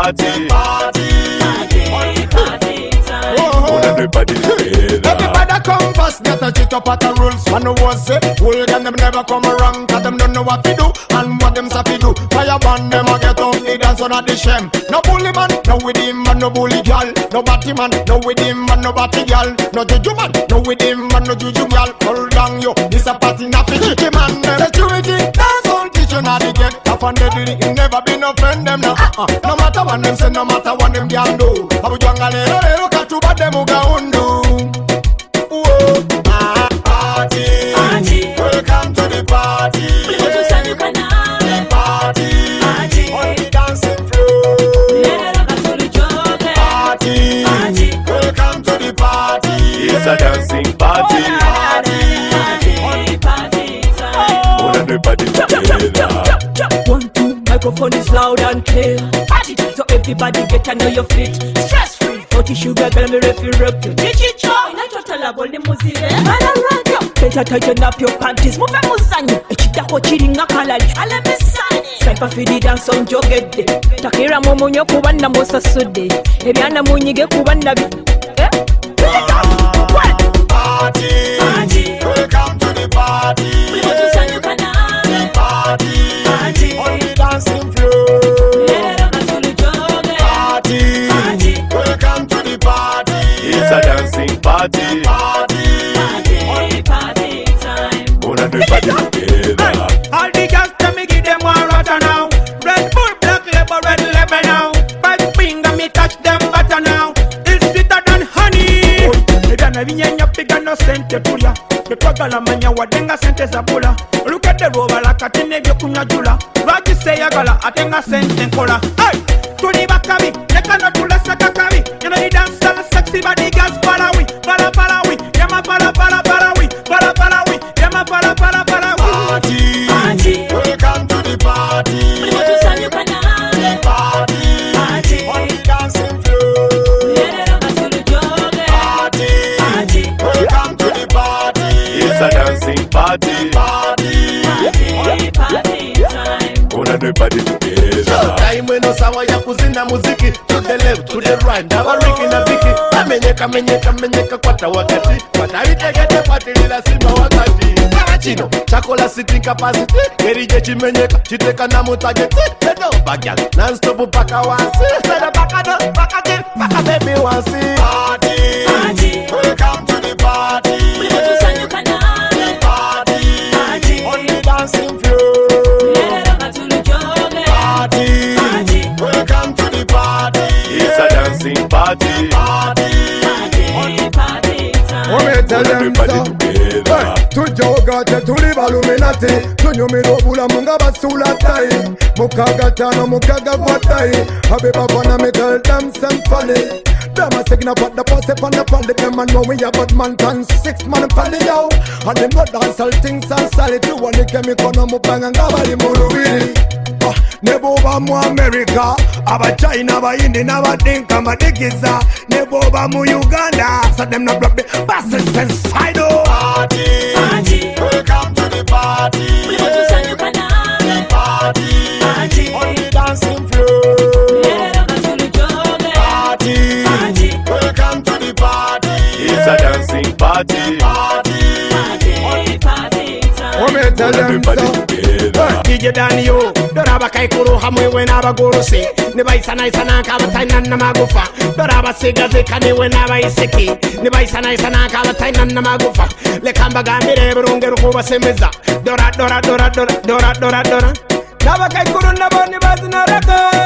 party. Everybody come fast, get a shit up at the rules. Man who was say, hooligan them never come around, cause them don't know what to do, and what them safi do. Fire ban them a get on the dance on at the shem. No bully man, no with him man, no bully gal. No batty man, no with him man, no batty gal. No juju man, no with him man, no juju gal. Hold on yo, this a party na fi chicky man. Security, dance on teacher na the get. Tough and deadly, it never been no friend them now. No matter what them say, no matter what them can do. Abu jwanga lero katu bad them uga undu. Party, welcome to the party. The party, on the dancing floor. Party, welcome to the party. It's a dancing party. Everybody together. 1, 2, microphone is loud and clear. So everybody get to know your feet. Stress free. 40 sugar girl me refi rock you. Chichicho, ina chotala boli muzire. Mana rock you. Better tighten up your panties. Move muzanyo. Echitako chiri nga kalali. Ale misani. Sniper for the dance on jogede. Takira momonyo kubanda mosa sude. Ebyana munyige kubanda bi. Party, welcome to the party. The party, on the dancing floor. Party, welcome to the party. It's a dancing party. Party time. Everybody together. All the girls tell me give them one rotter now. Red Bull, black label, red label now. 5 finger me touch them butter now. It's sweeter than honey. Edana vinyenya piga no sente tulia. Betwagala manya wadenga sente zabula. Look at the rover like a tine vyo kunyajula. Raji say agala atenga sente nkola. Hey, tuli bakabi, neka no tula sakakabi. You know the dance all sexy body girls para we, yama para we, yama para we. Party, welcome to the party. The party, on the dancing floor. Party, welcome to the party. It's a dancing party. Party time. Everybody together. Time when no sawa ya kuzina muziki. To the left, to the right, dawa riki na biki. Amenyeka kwata wakati. Kwata itegete pati lila simba wakati. Chino, chakola sitting capacity. Kerije chimenyeka, chiteka na mutageti. Ledo bagyal, non-stop baka wansi. Sada baka do, baka baby wansi. Party, welcome to the party. The party, on the dancing floor. Party, welcome to the party. It's a dancing party. Tell them together. Tujogate tuli baluminati. Tunyumiro bula munga basula tai. Mukaga tano mukaga watai. Habiba wana me tell them some funny. Them a signal but the posse on the pally. Them a know we a bad man can 6 man pally yo. And them not dance all things and solid. You want the chemical no mupanga ngabali muruwili. Nebo ba mu America, aba China, aba India, aba Dinka, Madigiza. Nebo ba mu Uganda, so them no block the buses inside. Party, welcome to the party. The party, on the dancing floor. Party, welcome to the party. It's a dancing party. Tell them so. DJ Danio, Doraba Kaikuru, Hamwe when Abagorosi, Nebaisana Kabatainan Namagufa, Doraba Sigazi Kani when Abaiseki, Nebaisana Kabatainan Namagufa, Lekamba Gamire, Runger Hova Semiza, Dora, Naba Kaikuru Nabani Bazina Record.